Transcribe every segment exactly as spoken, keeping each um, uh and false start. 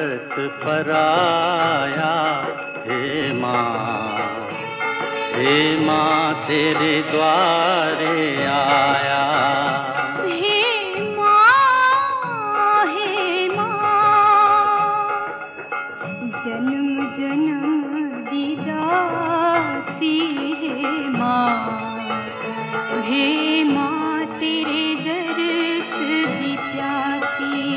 जगत पर आया। हे माँ, हे माँ तेरे द्वारे आया। हे माँ, हे माँ, जन्म जन्म दी दासी। हे माँ, हे माँ तेरे दर्श दी प्यासी।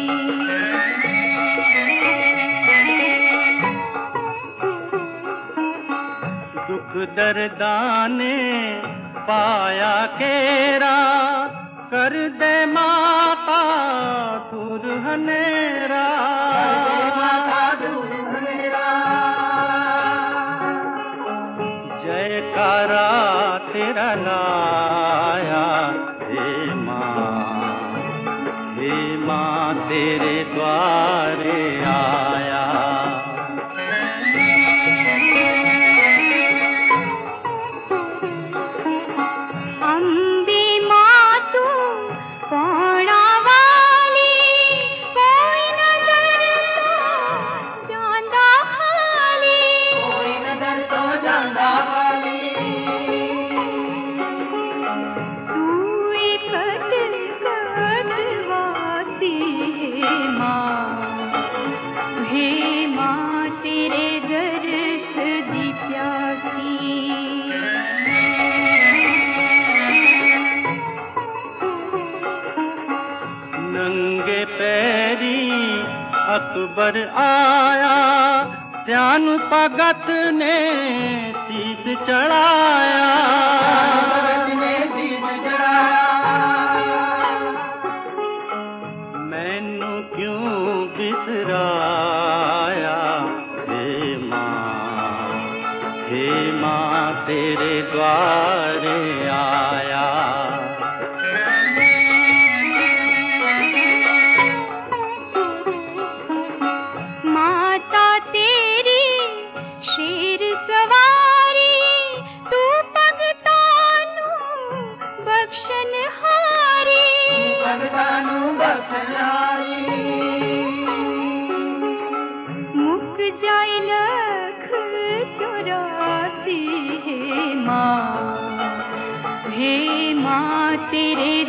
दुख दर्दाने पाया केरा, कर दे माता दूर हनेरा। जयकारा तेरा लाया। हे माँ, हे माँ तेरे द्वारे आया। अम्बे माँ तू पौड़ा वाली, कोई नजर तो जांदा खाली, कोई नजर तो जांदा खाली। तू एक कट कट वासी। हे माँ, हे माँ तेरे दर्श दी प्यासी। नंगे पैरी अकबर आया, ध्यान भगत ने शीस चढ़ाया। मैनू क्यों बिसराया। हे माँ, हे माँ तेरे द्वारे आया। माता तेरी शेर सवारी, तू भगतानू बख्शनहारी, भगतानू बख्शनहारी। मुक जाए लख चौरासी। हे माँ, हे माँ तेरे